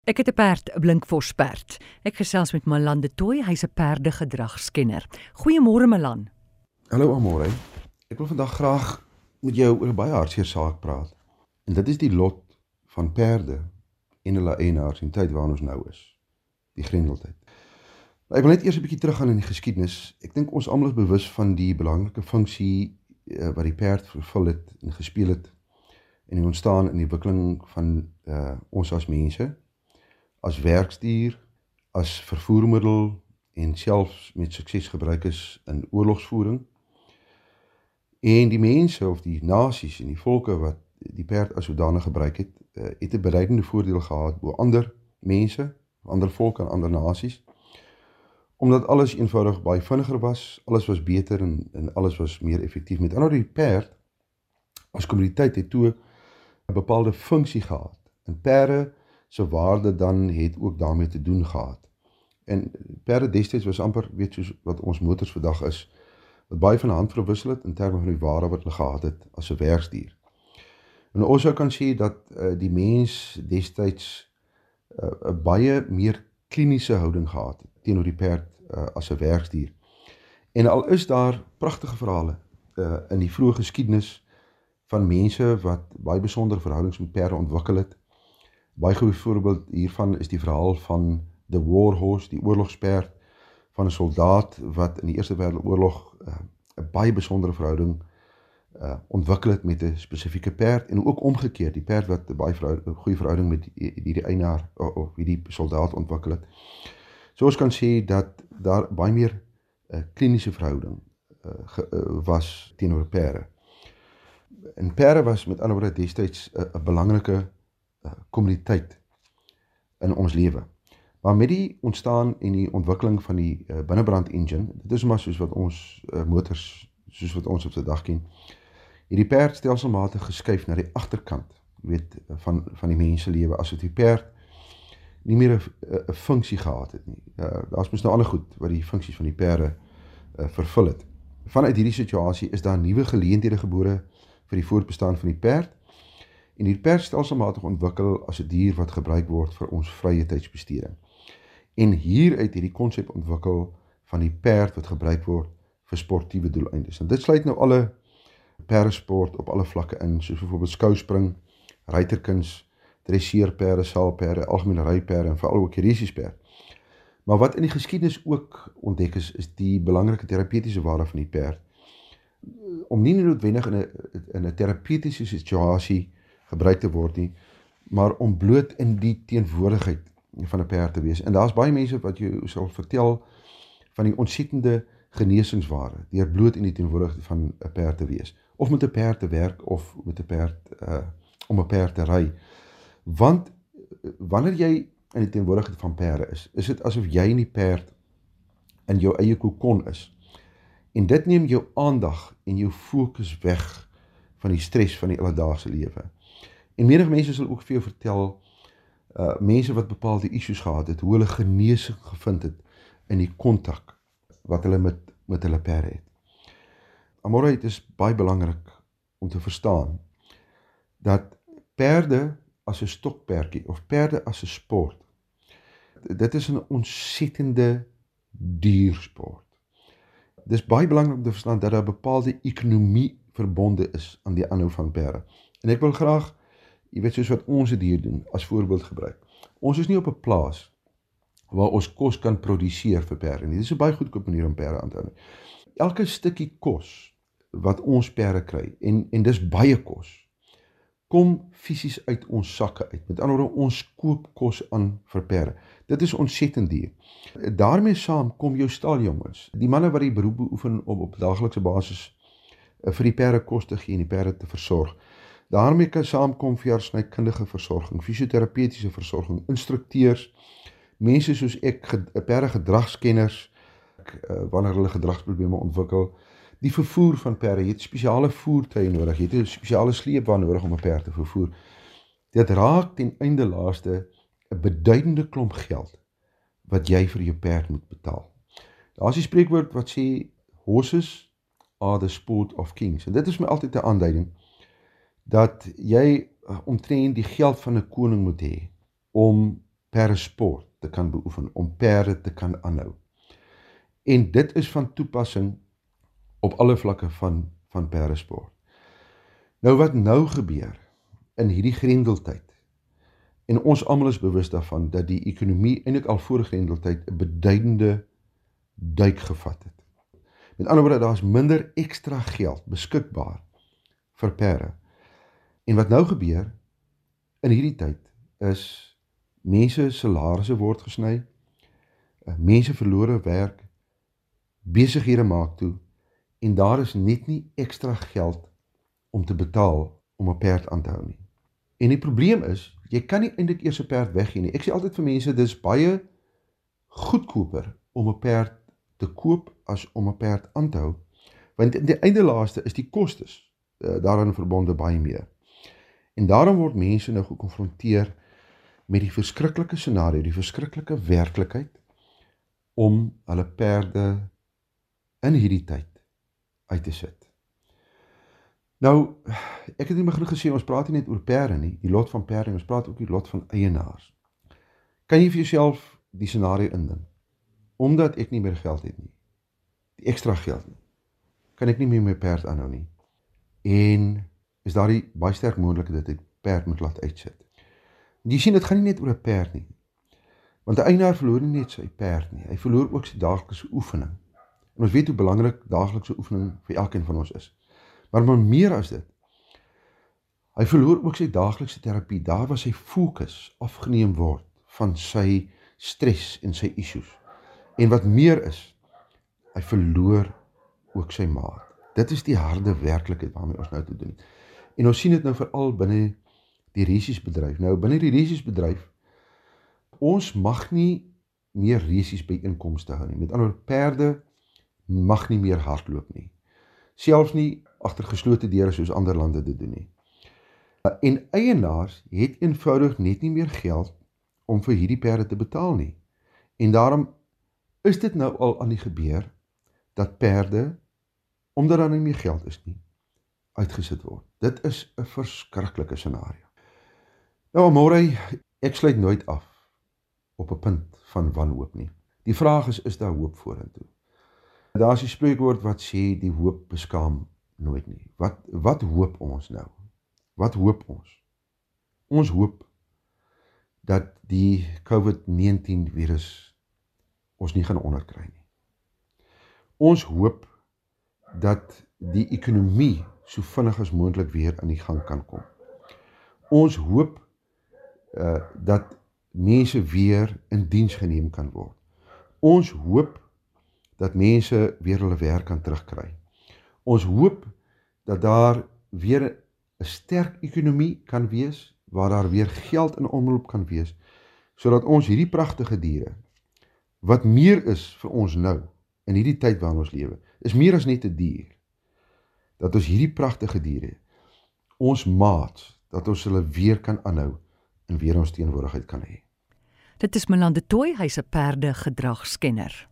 Ek het 'n perd, 'n Blinkvos perd. Ek gesels met Malan de Tooy, hy's 'n perdegedragskenner. Goeiemôre Malan. Hallo Amore. Ek wil vandag graag met jou oor 'n baie hartseer saak praat. En dit is die lot van perde en hulle eienaars in die tyd waarin ons nou is. Die Grendeltyd. Maar ek wil net eers 'n bietjie teruggaan in die geskiedenis. Ek dink ons almal is bewus van die belangrike funksie wat die perd vervul het en gespeel het in die ontstaan en die ontwikkeling van ons as mense, as werksdier, as vervoermiddel en selfs met sukses gebruik is in oorlogsvoering. En die mense of die nasies en die volke wat die perd as sodanig gebruik het, het 'n beduidende voordeel gehad bo ander mense, ander volke en ander nasies. Omdat alles eenvoudig baie vinniger was, alles was beter en alles was meer effektief. Met ander woorde, die perd as kommoditeit het toe 'n bepaalde funksie gehad. En perde se waarde dan het ook daarmee te doen gehad. En perde destyds was amper, soos wat ons motors vandag is, wat baie van hand verwissel het in terme van die waarde wat hulle gehad het as 'n werksdier. En ons sou kan sê dat die mens destyds 'n baie meer kliniese houding gehad het teenoor die perd as 'n werksdier. En al is daar pragtige verhale in die vroeë geskiedenis van mense wat baie besondere verhoudings met perde ontwikkel het. Baie goeie voorbeeld hiervan is die verhaal van the war horse, die oorlogsperd, van 'n soldaat wat in die Eerste Wêreldoorlog 'n baie besondere verhouding ontwikkel het met 'n spesifieke perd, en ook omgekeerd, die perd wat 'n baie goeie verhouding met die eienaar of die soldaat ontwikkel het. So ons kan sê dat daar baie meer kliniese verhouding was teenoor perde. En perde was met ander woorde destyds 'n belangrike kommoditeit in ons lewe. Maar met die ontstaan en die ontwikkeling van die binnebrand engine, dit is maar soos wat ons motors, soos wat ons op die dag ken, het die perd stelselmatig geskuif na die agterkant, van die menselewe, asof die perd nie meer 'n funksie gehad het nie. Daar's mos nou ander goed wat die funksies van die perde vervul het. Vanuit hierdie situasie is daar nuwe geleenthede gebore vir die voortbestaan van die perd, en die perd stelselmatig ontwikkel as 'n dier wat gebruik word vir ons vrye tydsbesteding. En hieruit het die konsep ontwikkel van die perd wat gebruik word vir sportiewe doeleindes. En dit sluit nou alle perdesport op alle vlakke in, soos byvoorbeeld skouspring, ruiterkuns, dresseerperde, saalperde, algemene ryperde en veral ook die resiesperd. Maar wat in die geskiedenis ook ontdek is die belangrike terapeutiese waarde van die perd. Om nie noodwendig in 'n terapeutiese situasie gebruik te word nie, maar om bloot in die teenwoordigheid van 'n perd te wees. En daar's baie mense wat jou sal vertel van die ontsettende genesingsware deur bloot in die teenwoordigheid van 'n perd te wees, of met 'n perd te werk, of met 'n perd om 'n perd te ry. Want wanneer jy in die teenwoordigheid van perde is dit asof jy en die perd in jou eie kokon is. En dit neem jou aandag en jou fokus weg van die stres van die alledaagse lewe. En menig mense sal ook vir jou vertel, mense wat bepaalde issues gehad het, hoe hulle genesing gevind het in die kontak wat hulle met hulle perde het. Amore, het is baie belangrik om te verstaan dat perde as 'n stokperdjie of perde as 'n sport, dit is 'n ontsettende diersport. Dit is baie belangrik om te verstaan dat daar 'n bepaalde ekonomie verbonde is aan die aanhou van perde. En ek wil graag, soos wat ons dit hier doen, as voorbeeld gebruik. Ons is nie op 'n plaas waar ons kos kan produseer vir perde nie. Dit is 'n baie goedkoop manier om perde aan te hou. Elke stukkie kos wat ons perde kry, en dis baie kos, kom fisies uit ons sakke uit. Met ander woorde, ons koop kos aan vir perde. Dit is ontsettend duur. Daarmee saam kom jou staljongens, die manne wat die beroep beoefen om op daaglikse basis vir die perde kos te gee en die perde te versorg. Daarmee kan saamkom veeartsenykundige versorging, fisioterapeutiese versorging, instrukteurs, mense soos ek, perdegedragskenners, wanneer hulle gedragsprobleme ontwikkel, die vervoer van perde, jy het spesiale voertuie nodig, jy het 'n spesiale sleepwa nodig om 'n perd te vervoer. Dit raak ten einde laaste 'n beduidende klomp geld wat jy vir jou perd moet betaal. Daar is die spreekwoord wat sê, horses are the sport of kings. En dit is my altyd 'n aanduiding dat jy omtrent die geld van 'n koning moet hê om perdesport te kan beoefen, om perde te kan aanhou. En dit is van toepassing op alle vlakke van perdesport. Nou wat nou gebeur in hierdie grendeltyd, en ons almal is bewus daarvan, dat die ekonomie eintlik al voor grendeltyd 'n beduidende duik gevat het. Met ander woorde, daar is minder ekstra geld beskikbaar vir perde. En wat nou gebeur in hierdie tyd is mense salarisse word gesny, mense verloor werk, besighede maak toe, en daar is net nie ekstra geld om te betaal om 'n perd aan te hou nie. En die probleem is, jy kan nie eintlik eers 'n perd weggee nie. Ek sê altyd vir mense, dis baie goedkoper om 'n perd te koop as om 'n perd aan te hou, want in die einde laaste is die kostes daaraan verbonde baie meer. En daarom word mense nou gekonfronteer met die verskriklike scenario, die verskriklike werklikheid, om hulle perde in hierdie tyd uit te sit. Nou, ek het in die begin gesê, ons praat nie net oor perde nie, die lot van perde, ons praat ook die lot van eienaars. Kan jy vir jouself die scenario indink? Omdat ek nie meer geld het nie, die ekstra geld nie, kan ek nie meer my perd aanhou nie. En is daar die baie sterk moontlikheid dat ek perd moet laat uitsit. Jy sien, dit gaan nie net oor 'n perd nie. Want 'n eienaar verloor nie net sy perd nie, hy verloor ook sy daaglikse oefening. En ons weet hoe belangrik daaglikse oefening vir elkeen van ons is. Maar meer as dit, hy verloor ook sy daaglikse terapie, daar waar sy fokus afgeneem word van sy stres en sy issues. En wat meer is, hy verloor ook sy maat. Dit is die harde werklikheid waarmee ons nou te doen. En ons sien dit nou veral binne die resiesbedryf. Nou, binne die resiesbedryf, ons mag nie meer resies by inkomste hou nie. Met ander woorde, perde mag nie meer hardloop nie. Selfs nie agter geslote deure soos ander lande dit doen nie. En eienaars het eenvoudig net nie meer geld om vir hierdie perde te betaal nie. En daarom is dit nou al aan die gebeur dat perde, omdat daar nie meer geld is nie, uitgesit word. Dit is 'n verskriklike scenario. Nou, môre, ek sluit nooit af op 'n punt van wanhoop nie. Die vraag is daar hoop vorentoe? Daar is die spreekwoord wat sê, die hoop beskaam nooit nie. Wat hoop ons nou? Wat hoop ons? Ons hoop dat die COVID-19 virus ons nie gaan onderkry nie. Ons hoop dat die ekonomie so vinnig as moontlik weer in die gang kan kom. Ons hoop dat mense weer in diens geneem kan word. Ons hoop dat mense weer hulle werk kan terugkry. Ons hoop dat daar weer 'n sterk ekonomie kan wees, waar daar weer geld in omloop kan wees, sodat ons hierdie pragtige diere, wat meer is vir ons nou, in hierdie tyd waarin ons lewe, is meer as net 'n dier, dat ons hierdie pragtige diere, ons maats, dat ons hulle weer kan aanhou, en weer ons teenwoordigheid kan hê. Dit is Melan de Tooy, hy's 'n perdegedragskenner.